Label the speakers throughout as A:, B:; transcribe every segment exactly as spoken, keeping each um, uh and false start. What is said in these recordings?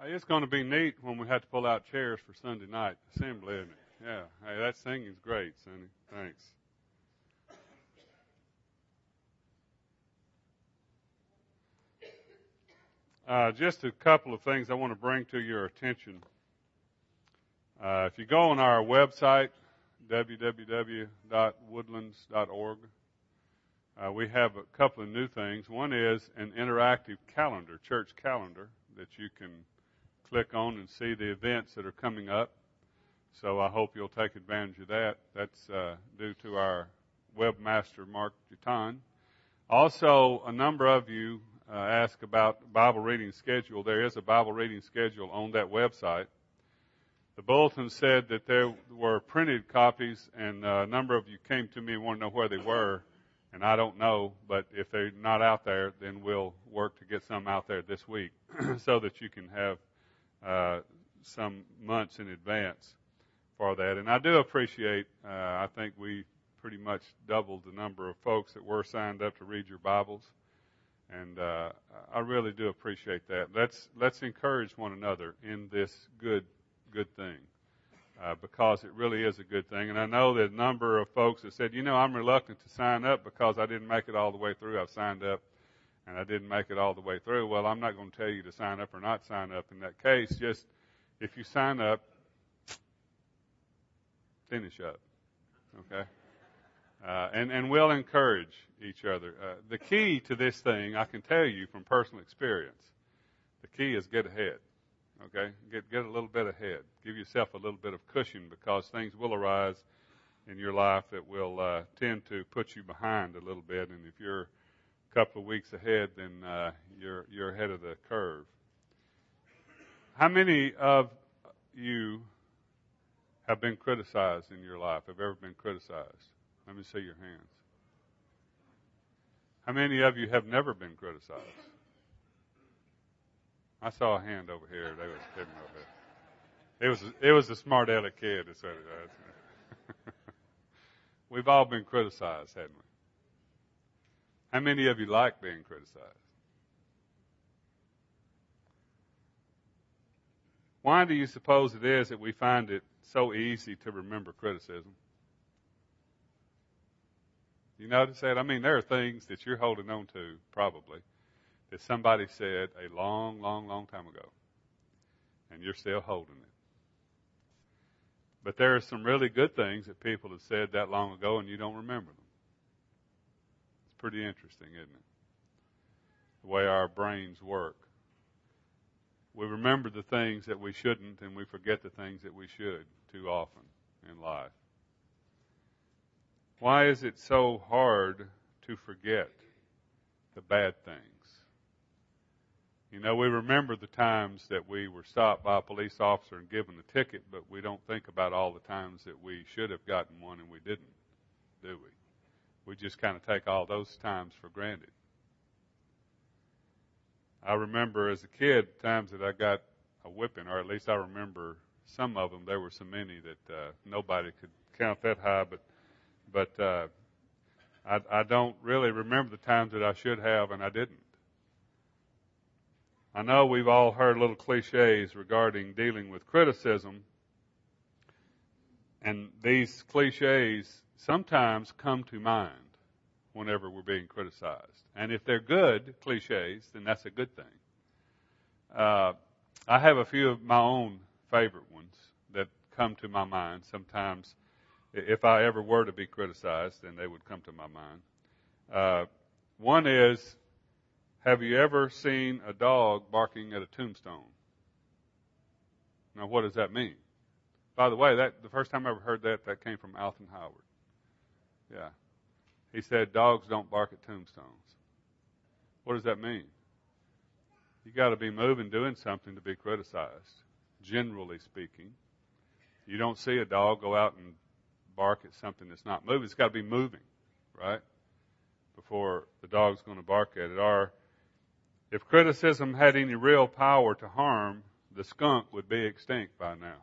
A: Hey, it's going to be neat when we have to pull out chairs for Sunday night assembly, isn't it? Yeah. Hey, that singing's great, Sonny. Thanks. Uh, just a couple of things I want to bring to your attention. Uh, if you go on our website, w w w dot woodlands dot org, uh, we have a couple of new things. One is an interactive calendar, church calendar, that you can click on and see the events that are coming up. So I hope you'll take advantage of that. That's uh, due to our webmaster, Mark Jutan. Also, a number of you uh, ask about Bible reading schedule. There is a Bible reading schedule on that website. The bulletin said that there were printed copies, and a number of you came to me and want to know where they were, and I don't know, but if they're not out there, then we'll work to get some out there this week so that you can have uh, some months in advance for that. And I do appreciate, uh, I think we pretty much doubled the number of folks that were signed up to read your Bibles, and uh, I really do appreciate that. Let's let's encourage one another in this good good thing, uh, because it really is a good thing. And I know that a number of folks have said, you know, I'm reluctant to sign up because I didn't make it all the way through. I've signed up and I didn't make it all the way through. Well, I'm not going to tell you to sign up or not sign up in that case. Just if you sign up, finish up, okay? Uh, and, and we'll encourage each other. Uh, the key to this thing, I can tell you from personal experience, the key is get ahead. Okay, get get a little bit ahead. Give yourself a little bit of cushion, because things will arise in your life that will uh, tend to put you behind a little bit. And if you're a couple of weeks ahead, then uh, you're you're ahead of the curve. How many of you have been criticized in your life? Have ever been criticized? Let me see your hands. How many of you have never been criticized? I saw a hand over here. They was kidding over there. It was it was a smart aleck kid that said it. We've all been criticized, haven't we? How many of you like being criticized? Why do you suppose it is that we find it so easy to remember criticism? You notice that? I mean, there are things that you're holding on to, probably, that somebody said a long, long, long time ago, and you're still holding it. But there are some really good things that people have said that long ago, and you don't remember them. It's pretty interesting, isn't it? The way our brains work. We remember the things that we shouldn't, and we forget the things that we should too often in life. Why is it so hard to forget the bad things? You know, we remember the times that we were stopped by a police officer and given a ticket, but we don't think about all the times that we should have gotten one and we didn't, do we? We just kind of take all those times for granted. I remember as a kid times that I got a whipping, or at least I remember some of them. There were so many that uh, nobody could count that high, but but uh, I, I don't really remember the times that I should have and I didn't. I know we've all heard little cliches regarding dealing with criticism, and these cliches sometimes come to mind whenever we're being criticized. And if they're good cliches, then that's a good thing. Uh, I have a few of my own favorite ones that come to my mind. Sometimes, if I ever were to be criticized, then they would come to my mind. Uh, one is, have you ever seen a dog barking at a tombstone? Now, what does that mean? By the way, that the first time I ever heard that, that came from Alton Howard. Yeah. He said, dogs don't bark at tombstones. What does that mean? You got to be moving, doing something to be criticized, generally speaking. You don't see a dog go out and bark at something that's not moving. It's got to be moving, right? Before the dog's going to bark at it. Or if criticism had any real power to harm, the skunk would be extinct by now.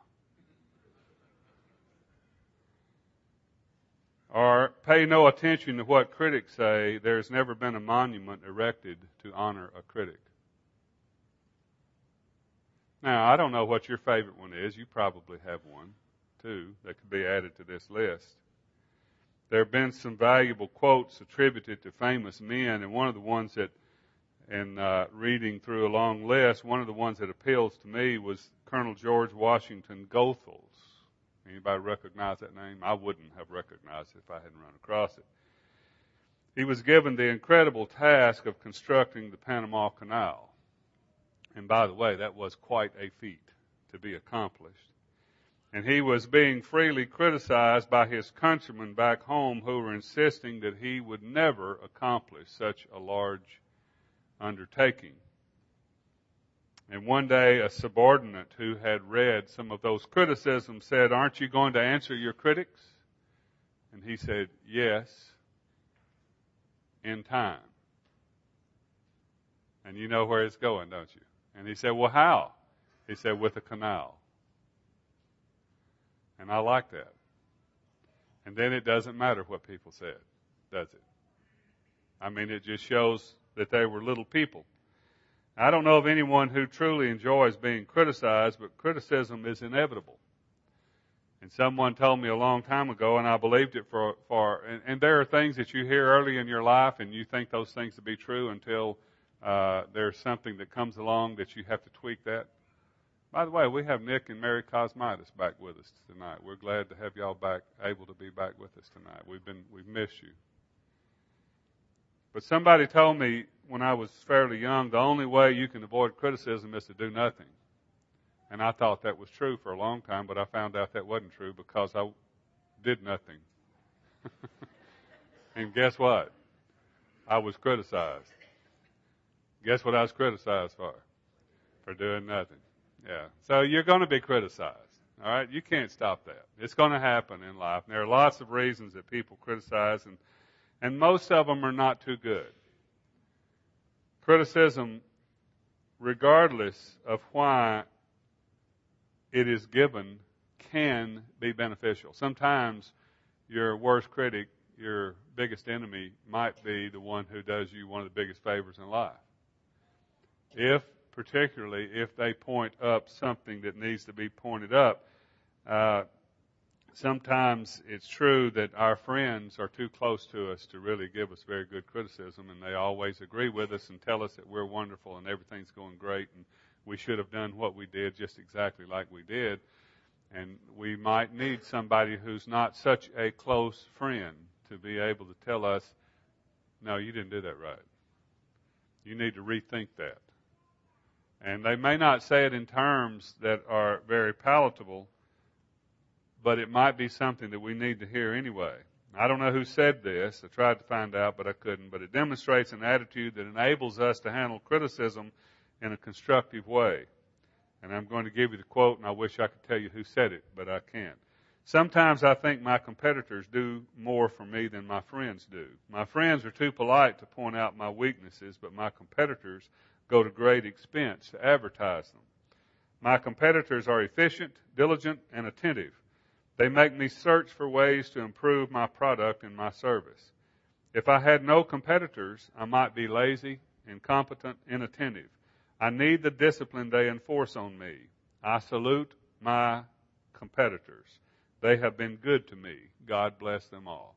A: Or pay no attention to what critics say. There's never been a monument erected to honor a critic. Now, I don't know what your favorite one is. You probably have one, too, that could be added to this list. There have been some valuable quotes attributed to famous men, and one of the ones that, in uh, reading through a long list, one of the ones that appeals to me was Colonel George Washington Goethals. Anybody recognize that name? I wouldn't have recognized it if I hadn't run across it. He was given the incredible task of constructing the Panama Canal. And by the way, that was quite a feat to be accomplished. And he was being freely criticized by his countrymen back home who were insisting that he would never accomplish such a large undertaking. And one day, a subordinate who had read some of those criticisms said, "Aren't you going to answer your critics?" And he said, "Yes, in time." And you know where it's going, don't you? And he said, "Well, how?" He said, "With a canal." And I like that. And then it doesn't matter what people said, does it? I mean, it just shows that they were little people. I don't know of anyone who truly enjoys being criticized, but criticism is inevitable. And someone told me a long time ago, and I believed it for, for and, and there are things that you hear early in your life, and you think those things to be true until uh, there's something that comes along that you have to tweak that. By the way, we have Nick and Mary Cosmitis back with us tonight. We're glad to have y'all back, able to be back with us tonight. We've been, we've missed you. But somebody told me when I was fairly young, the only way you can avoid criticism is to do nothing. And I thought that was true for a long time, but I found out that wasn't true because I did nothing. And guess what? I was criticized. Guess what I was criticized for? For doing nothing. Yeah. So you're going to be criticized. All right? You can't stop that. It's going to happen in life. And there are lots of reasons that people criticize, and, and most of them are not too good. Criticism, regardless of why it is given, can be beneficial. Sometimes your worst critic, your biggest enemy, might be the one who does you one of the biggest favors in life. If, particularly, if they point up something that needs to be pointed up, uh, sometimes it's true that our friends are too close to us to really give us very good criticism, and they always agree with us and tell us that we're wonderful and everything's going great and we should have done what we did just exactly like we did. And we might need somebody who's not such a close friend to be able to tell us, "No, you didn't do that right. You need to rethink that." And they may not say it in terms that are very palatable, but it might be something that we need to hear anyway. I don't know who said this. I tried to find out, but I couldn't. But it demonstrates an attitude that enables us to handle criticism in a constructive way. And I'm going to give you the quote, and I wish I could tell you who said it, but I can't. "Sometimes I think my competitors do more for me than my friends do. My friends are too polite to point out my weaknesses, but my competitors go to great expense to advertise them. My competitors are efficient, diligent, and attentive. They make me search for ways to improve my product and my service. If I had no competitors, I might be lazy, incompetent, inattentive. I need the discipline they enforce on me. I salute my competitors. They have been good to me. God bless them all."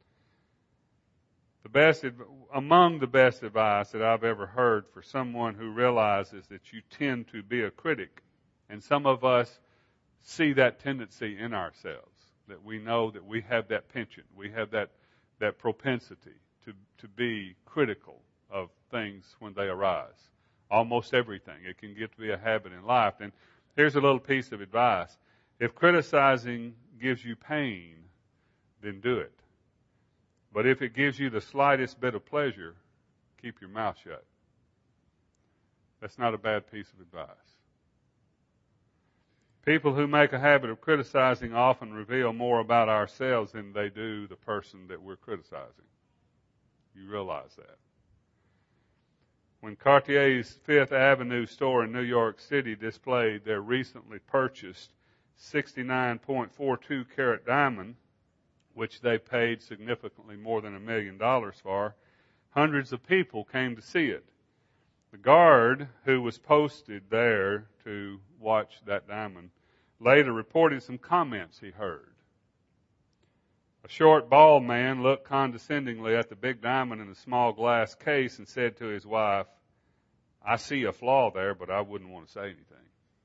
A: The best, among the best advice that I've ever heard for someone who realizes that you tend to be a critic, and some of us see that tendency in ourselves, that we know that we have that penchant, we have that, that propensity to, to be critical of things when they arise. Almost everything. It can get to be a habit in life. And here's a little piece of advice. If criticizing gives you pain, then do it. But if it gives you the slightest bit of pleasure, keep your mouth shut. That's not a bad piece of advice. People who make a habit of criticizing often reveal more about ourselves than they do the person that we're criticizing. You realize that. When Cartier's Fifth Avenue store in New York City displayed their recently purchased sixty-nine point four two carat diamond, which they paid significantly more than a million dollars for, hundreds of people came to see it. The guard who was posted there to watch that diamond later reported some comments he heard. A short, bald man looked condescendingly at the big diamond in a small glass case and said to his wife, "I see a flaw there, but I wouldn't want to say anything."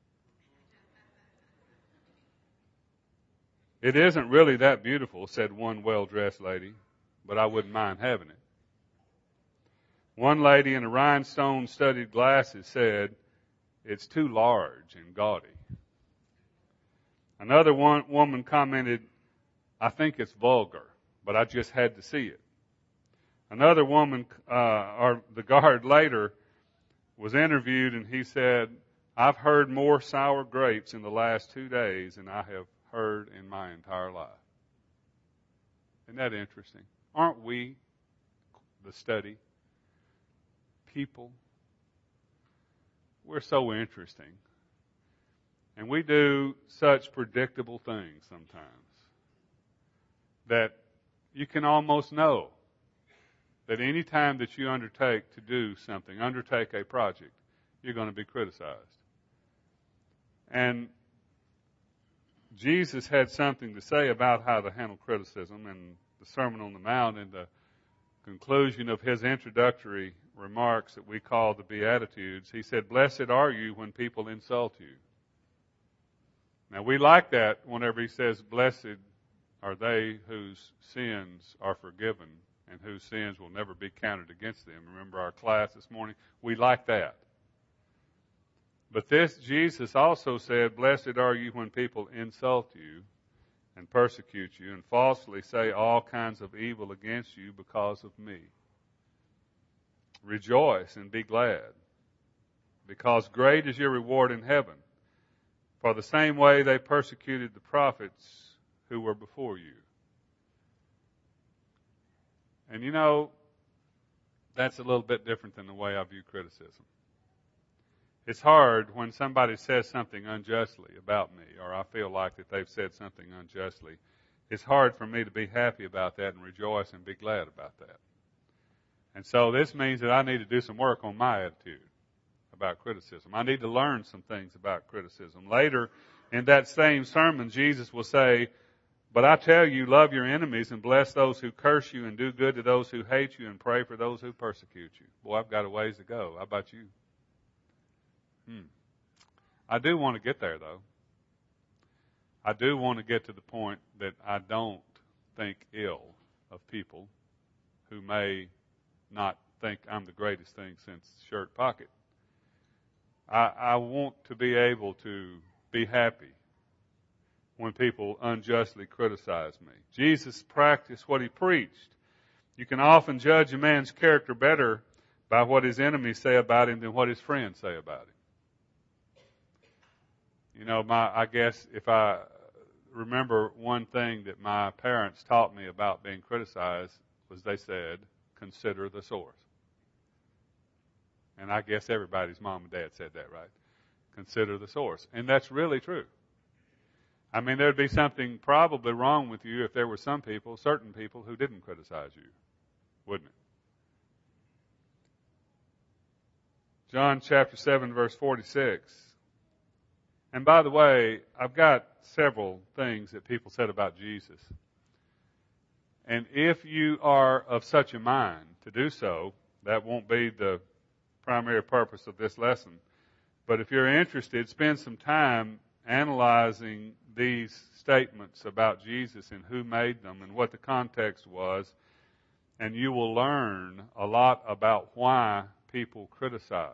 A: "It isn't really that beautiful," said one well-dressed lady, "but I wouldn't mind having it." One lady in a rhinestone-studded glasses said, "It's too large and gaudy." Another one, woman commented, "I think it's vulgar, but I just had to see it." Another woman, uh, or the guard later, was interviewed and he said, "I've heard more sour grapes in the last two days than I have heard in my entire life." Isn't that interesting? Aren't we the study? People. We're so interesting. And we do such predictable things sometimes that you can almost know that any time that you undertake to do something, undertake a project, you're going to be criticized. And Jesus had something to say about how to handle criticism in the Sermon on the Mount, in the conclusion of his introductory remarks that we call the Beatitudes. He said, "Blessed are you when people insult you." Now we like that whenever he says, "Blessed are they whose sins are forgiven and whose sins will never be counted against them." Remember our class this morning? We like that. But this, Jesus also said, "Blessed are you when people insult you and persecute you and falsely say all kinds of evil against you because of me. Rejoice and be glad, because great is your reward in heaven. For the same way they persecuted the prophets who were before you." And you know, that's a little bit different than the way I view criticism. It's hard when somebody says something unjustly about me, or I feel like that they've said something unjustly. It's hard for me to be happy about that and rejoice and be glad about that. And so this means that I need to do some work on my attitude about criticism. I need to learn some things about criticism. Later in that same sermon, Jesus will say, "But I tell you, love your enemies and bless those who curse you and do good to those who hate you and pray for those who persecute you." Boy, I've got a ways to go. How about you? Hmm. I do want to get there, though. I do want to get to the point that I don't think ill of people who may not think I'm the greatest thing since shirt pocket. I, I want to be able to be happy when people unjustly criticize me. Jesus practiced what he preached. You can often judge a man's character better by what his enemies say about him than what his friends say about him. You know, my I guess if I remember one thing that my parents taught me about being criticized was they said, "Consider the source." And I guess everybody's mom and dad said that, right? Consider the source. And that's really true. I mean, there'd be something probably wrong with you if there were some people, certain people, who didn't criticize you, wouldn't it? John chapter seven, verse forty-six. And by the way, I've got several things that people said about Jesus. And if you are of such a mind to do so, that won't be the primary purpose of this lesson. But if you're interested, spend some time analyzing these statements about Jesus and who made them and what the context was, and you will learn a lot about why people criticize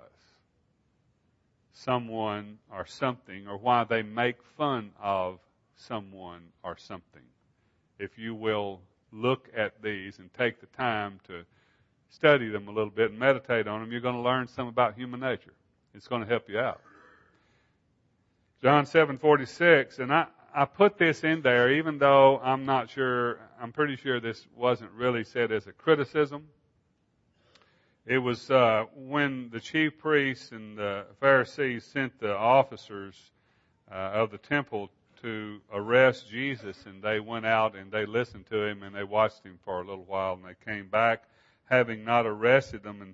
A: someone or something, or why they make fun of someone or something. If you will look at these and take the time to study them a little bit and meditate on them, you're going to learn some about human nature. It's going to help you out. John seven forty-six, and I, I put this in there even though I'm not sure, I'm pretty sure this wasn't really said as a criticism. It was uh, when the chief priests and the Pharisees sent the officers uh, of the temple to arrest Jesus, and they went out and they listened to him and they watched him for a little while, and they came back having not arrested them. And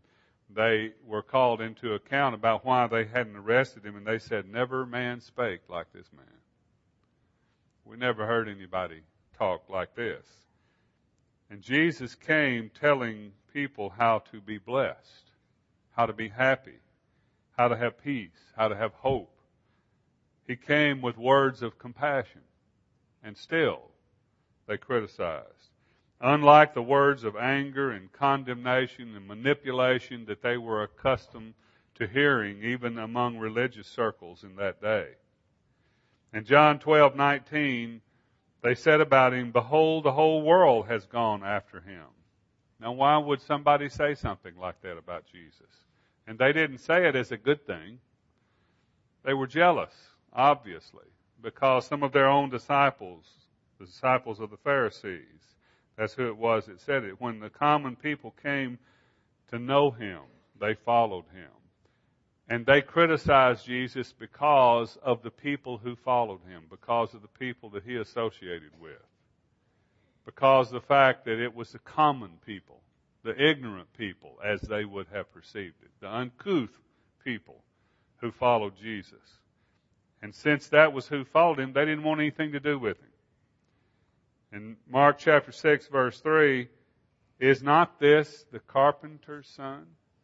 A: they were called into account about why they hadn't arrested him, and they said, "Never man spake like this man." We never heard anybody talk like this. And Jesus came telling people how to be blessed, how to be happy, how to have peace, how to have hope. He came with words of compassion, and still they criticized. Unlike the words of anger and condemnation and manipulation that they were accustomed to hearing even among religious circles in that day. In John twelve nineteen, they said about him, "Behold, the whole world has gone after him." Now, why would somebody say something like that about Jesus? And they didn't say it as a good thing. They were jealous, obviously, because some of their own disciples, the disciples of the Pharisees, that's who it was that said it. When the common people came to know him, they followed him. And they criticized Jesus because of the people who followed him, because of the people that he associated with, because of the fact that it was the common people, the ignorant people, as they would have perceived it, the uncouth people who followed Jesus. And since that was who followed him, they didn't want anything to do with him. In Mark chapter six, verse three, "Is not this the carpenter's son?"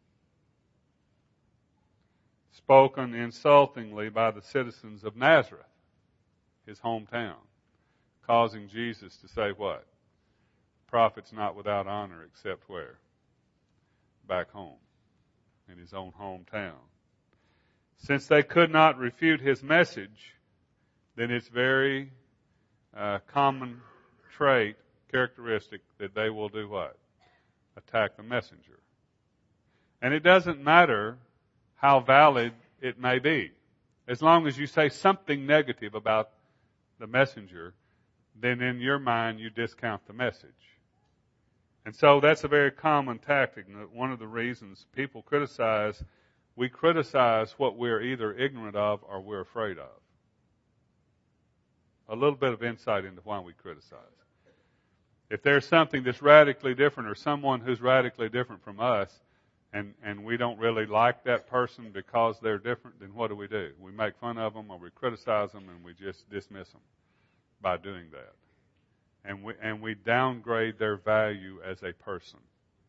A: Spoken insultingly by the citizens of Nazareth, his hometown, causing Jesus to say what? Prophet's not without honor except where? Back home, in his own hometown. Since they could not refute his message, then it's very uh, common trait, characteristic, that they will do what? Attack the messenger. And it doesn't matter how valid it may be. As long as you say something negative about the messenger, then in your mind you discount the message. And so that's a very common tactic. One of the reasons people criticize, we criticize what we're either ignorant of or we're afraid of. A little bit of insight into why we criticize. If there's something that's radically different or someone who's radically different from us, and, and we don't really like that person because they're different, then what do we do? We make fun of them or we criticize them and we just dismiss them by doing that. And we, and we downgrade their value as a person.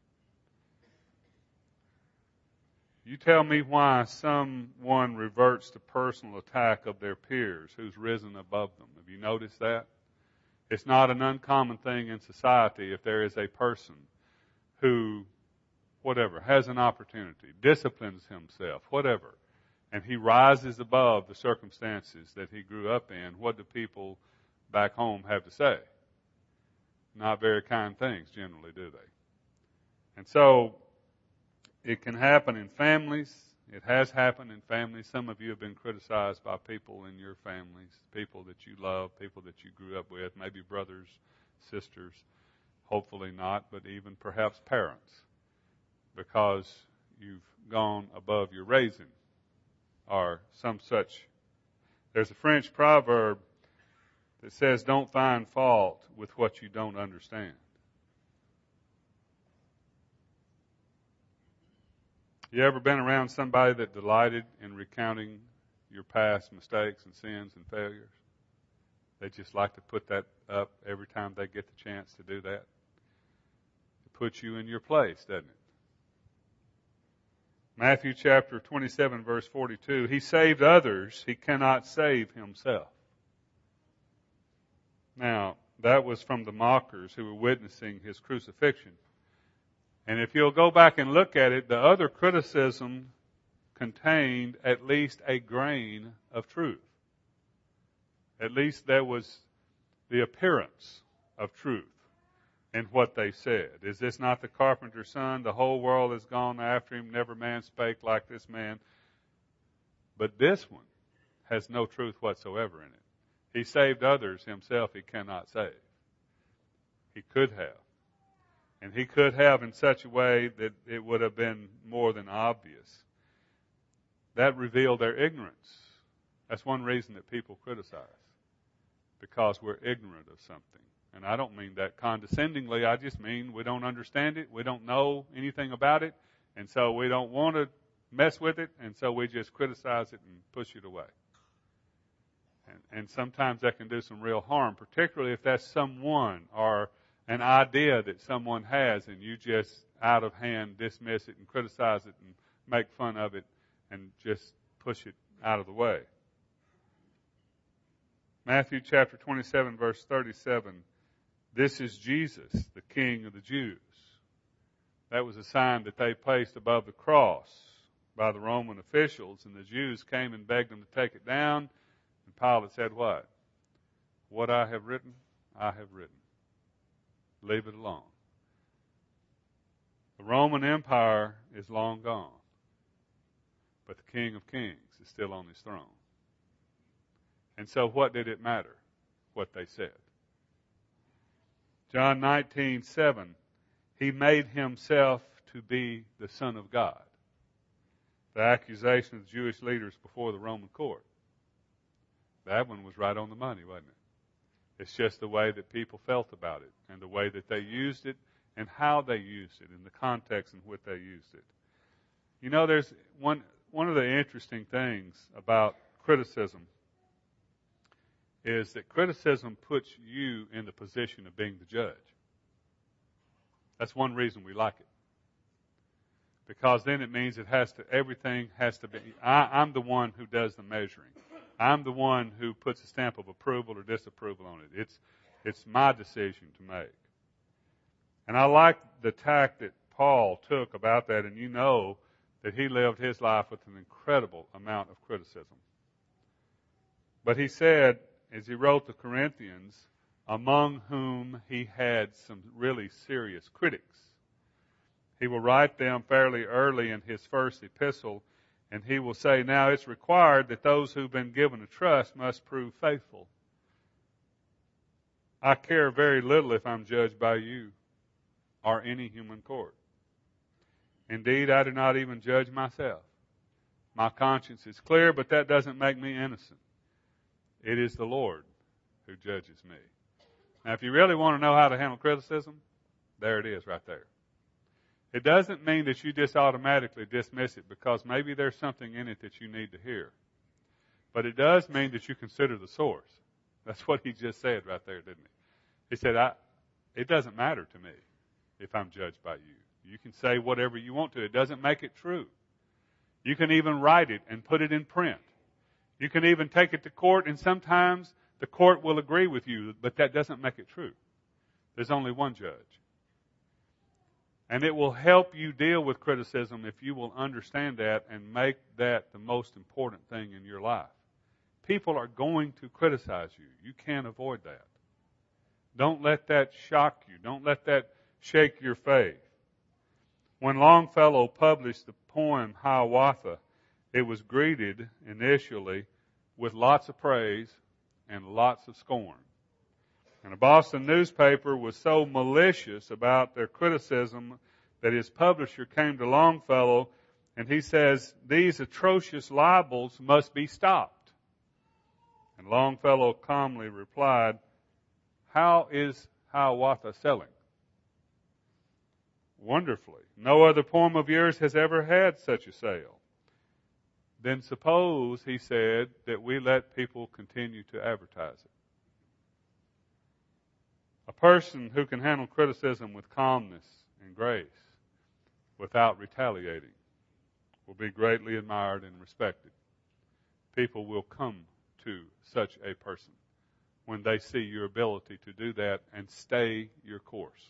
A: You tell me why someone reverts to personal attack of their peers who's risen above them. Have you noticed that? It's not an uncommon thing in society if there is a person who, whatever, has an opportunity, disciplines himself, whatever, and he rises above the circumstances that he grew up in. What do people back home have to say? Not very kind things, generally, do they? And so, it can happen in families. It has happened in families. Some of you have been criticized by people in your families, people that you love, people that you grew up with, maybe brothers, sisters, hopefully not, but even perhaps parents, because you've gone above your raising or some such. There's a French proverb that says, "Don't find fault with what you don't understand." You ever been around somebody that delighted in recounting your past mistakes and sins and failures? They just like to put that up every time they get the chance to do that. It puts you in your place, doesn't it? Matthew chapter twenty-seven, verse forty-two, "He saved others, he cannot save himself." Now, that was from the mockers who were witnessing his crucifixion. And if you'll go back and look at it, the other criticism contained at least a grain of truth. At least there was the appearance of truth in what they said. "Is this not the carpenter's son? The whole world has gone after him. Never man spake like this man." But this one has no truth whatsoever in it. He saved others, himself he cannot save. He could have. And he could have in such a way that it would have been more than obvious. That revealed their ignorance. That's one reason that people criticize. Because we're ignorant of something. And I don't mean that condescendingly. I just mean we don't understand it. We don't know anything about it. And so we don't want to mess with it, and so we just criticize it and push it away. And, and sometimes that can do some real harm, particularly if that's someone or an idea that someone has, and you just out of hand dismiss it and criticize it and make fun of it and just push it out of the way. Matthew chapter twenty-seven, verse thirty-seven. This is Jesus, the King of the Jews. That was a sign that they placed above the cross by the Roman officials, and the Jews came and begged them to take it down. And Pilate said, what? What I have written, I have written. Leave it alone. The Roman Empire is long gone, but the King of Kings is still on his throne. And so what did it matter? What they said. John nineteen seven, he made himself to be the Son of God. The accusation of the Jewish leaders before the Roman court. That one was right on the money, wasn't it? It's just the way that people felt about it and the way that they used it and how they used it and the context in which they used it. You know, there's one one of the interesting things about criticism is that criticism puts you in the position of being the judge. That's one reason we like it. Because then it means it has to, everything has to be, I, I'm the one who does the measuring. I'm the one who puts a stamp of approval or disapproval on it. It's, it's my decision to make. And I like the tack that Paul took about that, and you know that he lived his life with an incredible amount of criticism. But he said, as he wrote the Corinthians, among whom he had some really serious critics. He will write them fairly early in his first epistle, and he will say, now it's required that those who've been given a trust must prove faithful. I care very little if I'm judged by you or any human court. Indeed, I do not even judge myself. My conscience is clear, but that doesn't make me innocent. It is the Lord who judges me. Now, if you really want to know how to handle criticism, there it is right there. It doesn't mean that you just automatically dismiss it because maybe there's something in it that you need to hear. But it does mean that you consider the source. That's what he just said right there, didn't he? He said, I, it doesn't matter to me if I'm judged by you. You can say whatever you want to. It doesn't make it true. You can even write it and put it in print. You can even take it to court, and sometimes the court will agree with you, but that doesn't make it true. There's only one judge. And it will help you deal with criticism if you will understand that and make that the most important thing in your life. People are going to criticize you. You can't avoid that. Don't let that shock you. Don't let that shake your faith. When Longfellow published the poem Hiawatha, it was greeted initially with lots of praise and lots of scorn. And a Boston newspaper was so malicious about their criticism that his publisher came to Longfellow and he says, these atrocious libels must be stopped. And Longfellow calmly replied, how is Hiawatha selling? Wonderfully. No other poem of yours has ever had such a sale. Then suppose, he said, that we let people continue to advertise it. A person who can handle criticism with calmness and grace without retaliating will be greatly admired and respected. People will come to such a person when they see your ability to do that and stay your course.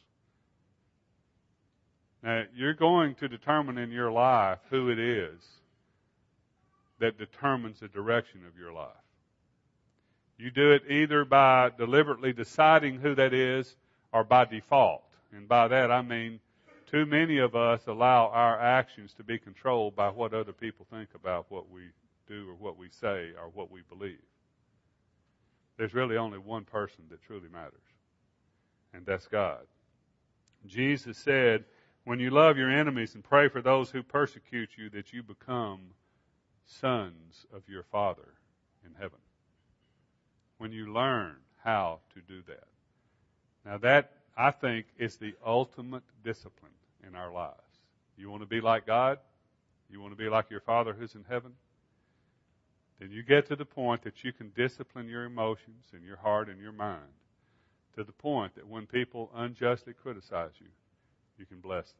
A: Now, you're going to determine in your life who it is that determines the direction of your life. You do it either by deliberately deciding who that is or by default. And by that I mean too many of us allow our actions to be controlled by what other people think about what we do or what we say or what we believe. There's really only one person that truly matters, and that's God. Jesus said, when you love your enemies and pray for those who persecute you, that you become sons of your Father in heaven. When you learn how to do that. Now that, I think, is the ultimate discipline in our lives. You want to be like God? You want to be like your Father who's in heaven? Then you get to the point that you can discipline your emotions and your heart and your mind to the point that when people unjustly criticize you, you can bless them.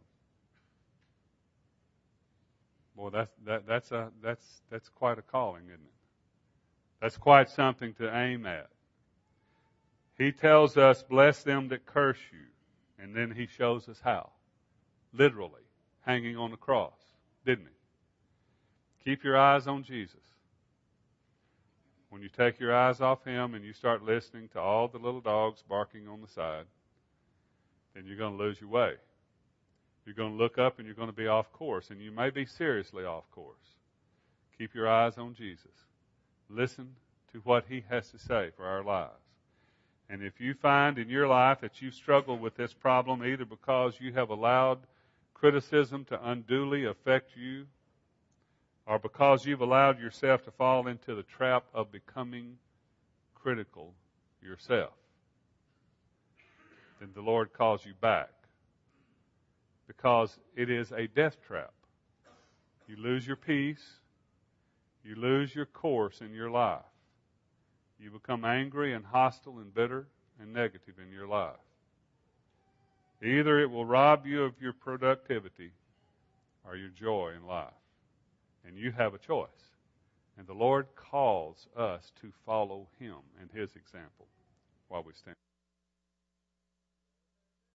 A: Boy, that's that, that's a that's that's quite a calling, isn't it? That's quite something to aim at. He tells us, bless them that curse you. And then he shows us how. Literally, hanging on the cross, didn't he? Keep your eyes on Jesus. When you take your eyes off him and you start listening to all the little dogs barking on the side, then you're going to lose your way. You're going to look up and you're going to be off course, and you may be seriously off course. Keep your eyes on Jesus. Listen to what he has to say for our lives. And if you find in your life that you struggle with this problem either because you have allowed criticism to unduly affect you, or because you've allowed yourself to fall into the trap of becoming critical yourself, then the Lord calls you back. Because it is a death trap. You lose your peace. You lose your course in your life. You become angry and hostile and bitter and negative in your life. Either it will rob you of your productivity or your joy in life. And you have a choice. And the Lord calls us to follow him and his example while we stand.